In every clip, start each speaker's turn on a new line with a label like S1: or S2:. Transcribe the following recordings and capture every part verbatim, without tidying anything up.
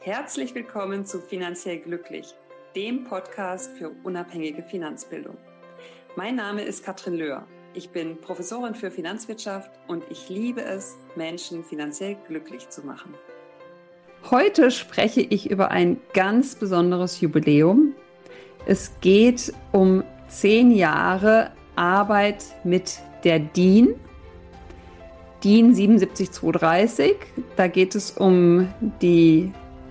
S1: Herzlich willkommen zu Finanziell Glücklich, dem Podcast für unabhängige Finanzbildung. Mein Name ist Katrin Löhr. Ich bin Professorin für Finanzwirtschaft und ich liebe es, Menschen finanziell glücklich zu machen. Heute spreche ich über ein ganz besonderes Jubiläum. Es geht um zehn Jahre Arbeit mit der D I N. D I N sieben sieben zwei drei null. Da geht es um die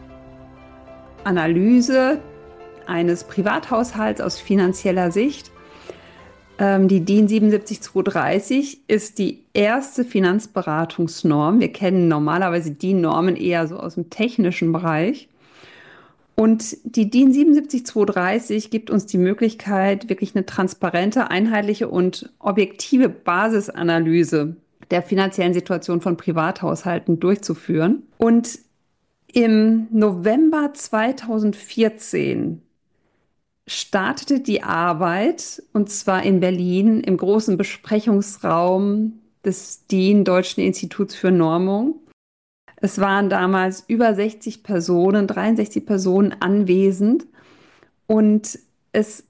S1: Analyse eines Privathaushalts aus finanzieller Sicht. Ähm, die D I N sieben sieben zwei drei null ist die erste Finanzberatungsnorm. Wir kennen normalerweise die Normen eher so aus dem technischen Bereich. Und die D I N sieben sieben zwei drei null gibt uns die Möglichkeit, wirklich eine transparente, einheitliche und objektive Basisanalyse der finanziellen Situation von Privathaushalten durchzuführen. Und im November zweitausendvierzehn startete die Arbeit, und zwar in Berlin im großen Besprechungsraum des D I N, Deutschen Instituts für Normung. Es waren damals über sechzig Personen, dreiundsechzig Personen anwesend und es,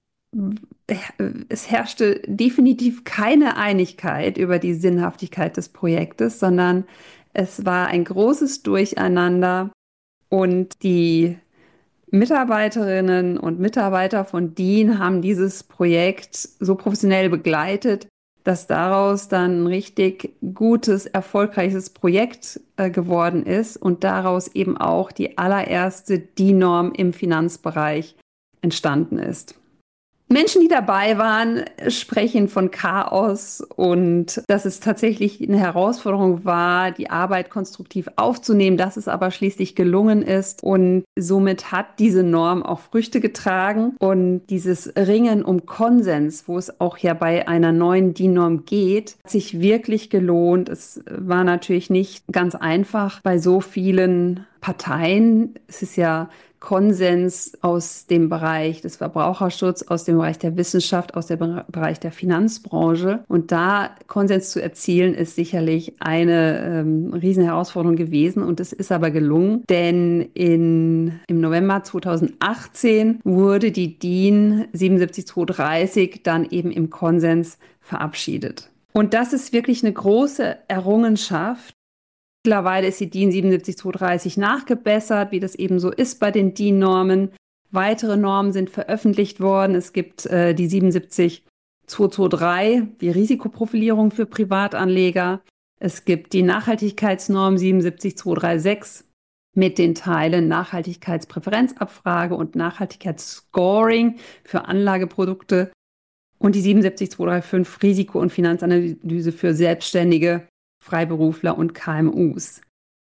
S1: es herrschte definitiv keine Einigkeit über die Sinnhaftigkeit des Projektes, sondern es war ein großes Durcheinander und die Mitarbeiterinnen und Mitarbeiter von D I N haben dieses Projekt so professionell begleitet, dass daraus dann ein richtig gutes, erfolgreiches Projekt äh, geworden ist und daraus eben auch die allererste D I N-Norm im Finanzbereich entstanden ist. Menschen, die dabei waren, sprechen von Chaos und dass es tatsächlich eine Herausforderung war, die Arbeit konstruktiv aufzunehmen, dass es aber schließlich gelungen ist. Und somit hat diese Norm auch Früchte getragen. Und dieses Ringen um Konsens, wo es auch ja bei einer neuen D I N-Norm geht, hat sich wirklich gelohnt. Es war natürlich nicht ganz einfach bei so vielen Parteien. Es ist ja Konsens aus dem Bereich des Verbraucherschutzes, aus dem Bereich der Wissenschaft, aus dem Bereich der Finanzbranche. Und da Konsens zu erzielen, ist sicherlich eine ähm, Riesenherausforderung gewesen. Und es ist aber gelungen, denn in, im November zweitausendachtzehn wurde die D I N sieben sieben zwei drei null dann eben im Konsens verabschiedet. Und das ist wirklich eine große Errungenschaft. Mittlerweile ist die D I N sieben sieben zwei drei null nachgebessert, wie das eben so ist bei den D I N-Normen. Weitere Normen sind veröffentlicht worden. Es gibt äh, die sieben sieben zwei zwei drei, die Risikoprofilierung für Privatanleger. Es gibt die Nachhaltigkeitsnorm sieben sieben zwei drei sechs mit den Teilen Nachhaltigkeitspräferenzabfrage und Nachhaltigkeitsscoring für Anlageprodukte und die sieben sieben zwei drei fünf Risiko- und Finanzanalyse für Selbstständige, Freiberufler und K M Us.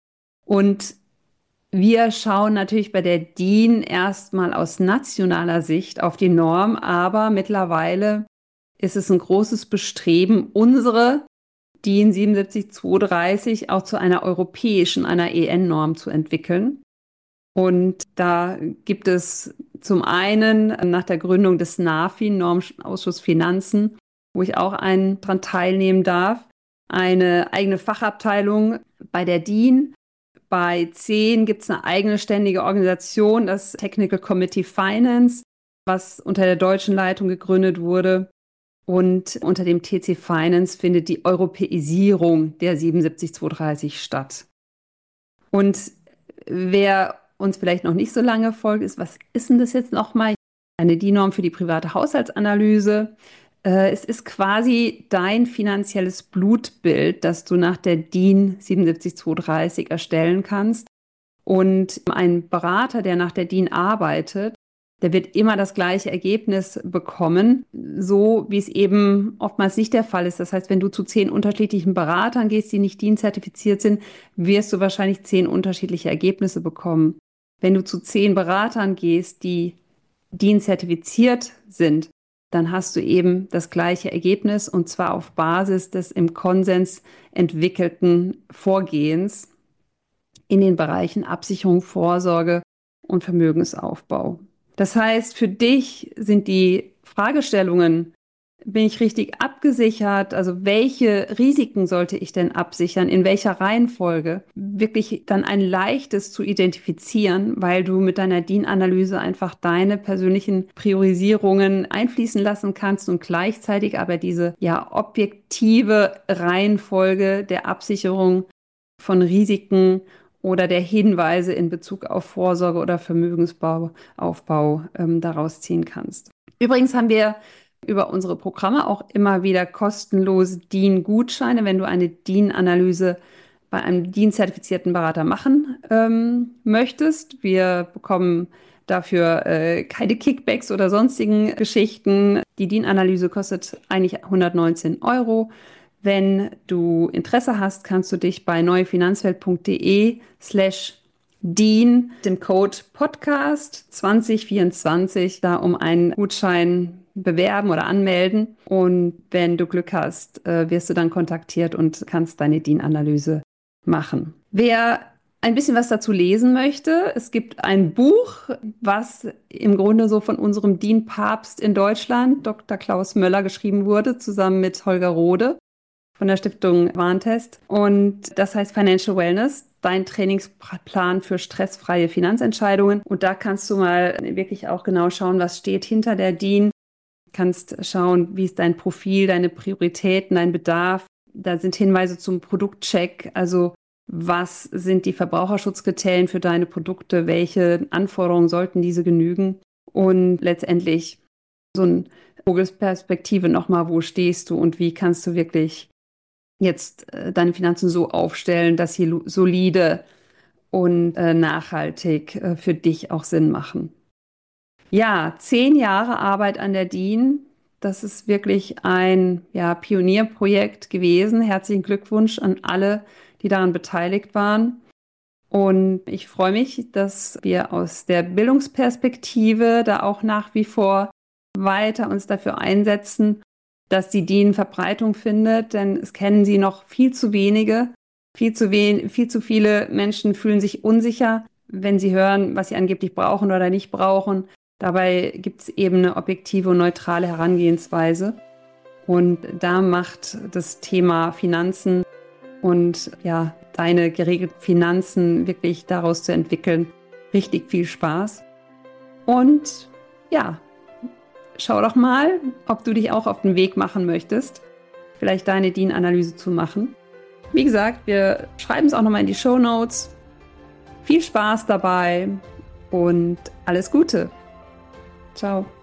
S1: Und wir schauen natürlich bei der D I N erstmal aus nationaler Sicht auf die Norm, aber mittlerweile ist es ein großes Bestreben, unsere D I N sieben sieben zwei drei null auch zu einer europäischen, einer E N-Norm zu entwickeln. Und da gibt es zum einen nach der Gründung des NAFI, Normausschuss Finanzen, wo ich auch einen dran teilnehmen darf, eine eigene Fachabteilung bei der D I N. Bei zehn gibt es eine eigene ständige Organisation, das Technical Committee Finance, was unter der deutschen Leitung gegründet wurde. Und unter dem T C Finance findet die Europäisierung der sieben sieben zwei drei null statt. Und wer uns vielleicht noch nicht so lange folgt, ist, was ist denn das jetzt nochmal? Eine D I N-Norm für die private Haushaltsanalyse. Es ist quasi dein finanzielles Blutbild, das du nach der D I N sieben sieben zwei drei null erstellen kannst. Und ein Berater, der nach der D I N arbeitet, der wird immer das gleiche Ergebnis bekommen, so wie es eben oftmals nicht der Fall ist. Das heißt, wenn du zu zehn unterschiedlichen Beratern gehst, die nicht D I N-zertifiziert sind, wirst du wahrscheinlich zehn unterschiedliche Ergebnisse bekommen. Wenn du zu zehn Beratern gehst, die D I N-zertifiziert sind, dann hast du eben das gleiche Ergebnis und zwar auf Basis des im Konsens entwickelten Vorgehens in den Bereichen Absicherung, Vorsorge und Vermögensaufbau. Das heißt, für dich sind die Fragestellungen bin ich richtig abgesichert? Also welche Risiken sollte ich denn absichern? In welcher Reihenfolge? Wirklich dann ein leichtes zu identifizieren, weil du mit deiner D I N-Analyse einfach deine persönlichen Priorisierungen einfließen lassen kannst und gleichzeitig aber diese ja objektive Reihenfolge der Absicherung von Risiken oder der Hinweise in Bezug auf Vorsorge oder Vermögensaufbau ähm, daraus ziehen kannst. Übrigens haben wir über unsere Programme auch immer wieder kostenlose D I N-Gutscheine, wenn du eine D I N-Analyse bei einem D I N-zertifizierten Berater machen ähm, möchtest. Wir bekommen dafür äh, keine Kickbacks oder sonstigen Geschichten. Die D I N-Analyse kostet eigentlich hundertneunzehn Euro. Wenn du Interesse hast, kannst du dich bei neuefinanzwelt.de slash Dean, dem Code Podcast zwanzig vierundzwanzig, da um einen Gutschein bewerben oder anmelden. Und wenn du Glück hast, äh, wirst du dann kontaktiert und kannst deine D I N-Analyse machen. Wer ein bisschen was dazu lesen möchte, es gibt ein Buch, was im Grunde so von unserem D I N-Papst in Deutschland, Doktor Klaus Möller, geschrieben wurde, zusammen mit Holger Rode von der Stiftung Warentest. Und das heißt Financial Wellness, dein Trainingsplan für stressfreie Finanzentscheidungen. Und da kannst du mal wirklich auch genau schauen, was steht hinter der D I N. Kannst schauen, wie ist dein Profil, deine Prioritäten, dein Bedarf. Da sind Hinweise zum Produktcheck, also was sind die Verbraucherschutzkriterien für deine Produkte, welche Anforderungen sollten diese genügen und letztendlich so eine Vogelperspektive nochmal, wo stehst du und wie kannst du wirklich jetzt äh, deine Finanzen so aufstellen, dass sie solide und äh, nachhaltig äh, für dich auch Sinn machen. Ja, zehn Jahre Arbeit an der D I N. Das ist wirklich ein ja, Pionierprojekt gewesen. Herzlichen Glückwunsch an alle, die daran beteiligt waren. Und ich freue mich, dass wir aus der Bildungsperspektive da auch nach wie vor weiter uns dafür einsetzen, dass die D I N Verbreitung findet, denn es kennen sie noch viel zu wenige. Viel zu wen viel zu viele Menschen fühlen sich unsicher, wenn sie hören, was sie angeblich brauchen oder nicht brauchen. Dabei gibt es eben eine objektive und neutrale Herangehensweise. Und da macht das Thema Finanzen und ja, deine geregelten Finanzen wirklich daraus zu entwickeln, richtig viel Spaß. Und ja, schau doch mal, ob du dich auch auf den Weg machen möchtest, vielleicht deine D I N-Analyse zu machen. Wie gesagt, wir schreiben es auch nochmal in die Shownotes. Viel Spaß dabei und alles Gute. Ciao.